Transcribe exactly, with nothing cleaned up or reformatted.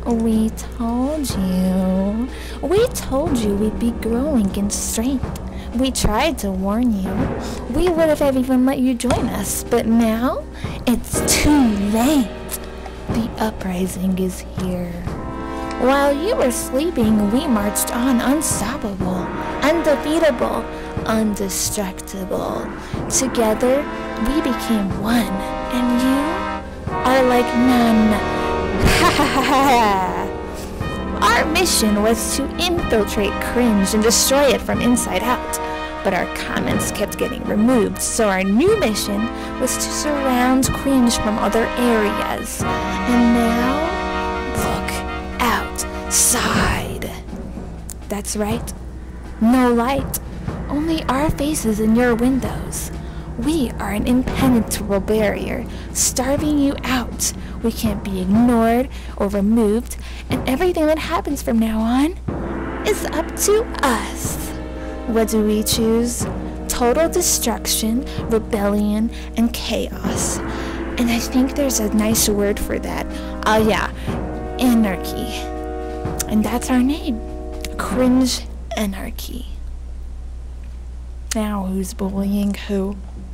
We told you. We told you we'd be growing in strength. We tried to warn you. We would have even let you join us, but now it's too late. The uprising is here. While you were sleeping, we marched on unstoppable, undefeatable, indestructible. Together, we became one, and you are like none. Ha ha ha ha! Our mission was to infiltrate Cringe and destroy it from inside out, but our comments kept getting removed, so our new mission was to surround Cringe from other areas. And now, look outside. That's right. No light. Only our faces in your windows. We are an impenetrable barrier, starving you out. We can't be ignored or removed, and everything that happens from now on is up to us. What do we choose? Total destruction, rebellion, and chaos. And I think there's a nice word for that. Oh yeah, anarchy. And that's our name. Cringe Anarchy. Now who's bullying who?